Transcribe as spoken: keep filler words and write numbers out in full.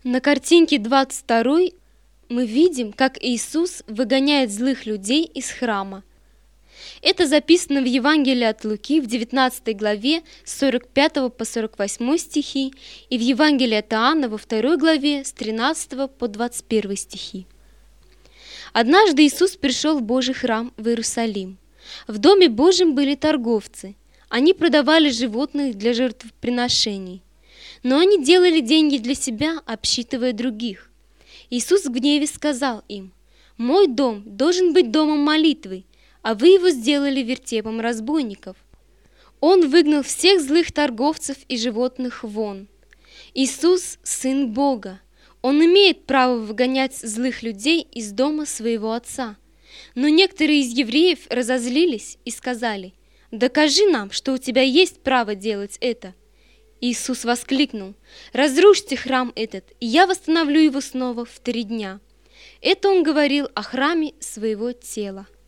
На картинке двадцать второй мы видим, как Иисус выгоняет злых людей из храма. Это записано в Евангелии от Луки в девятнадцатой главе с сорок пятого по сорок восьмой стихи и в Евангелии от Иоанна во второй главе с тринадцатого по двадцать первый стихи. Однажды Иисус пришел в Божий храм в Иерусалим. В Доме Божьем были торговцы. Они продавали животных для жертвоприношений. Но они делали деньги для себя, обсчитывая других. Иисус в гневе сказал им: «Мой дом должен быть домом молитвы, а вы его сделали вертепом разбойников». Он выгнал всех злых торговцев и животных вон. Иисус – Сын Бога. Он имеет право выгонять злых людей из дома своего Отца. Но некоторые из евреев разозлились и сказали: «Докажи нам, что у тебя есть право делать это». Иисус воскликнул: «Разрушьте храм этот, и я восстановлю его снова в три дня». Это он говорил о храме своего тела.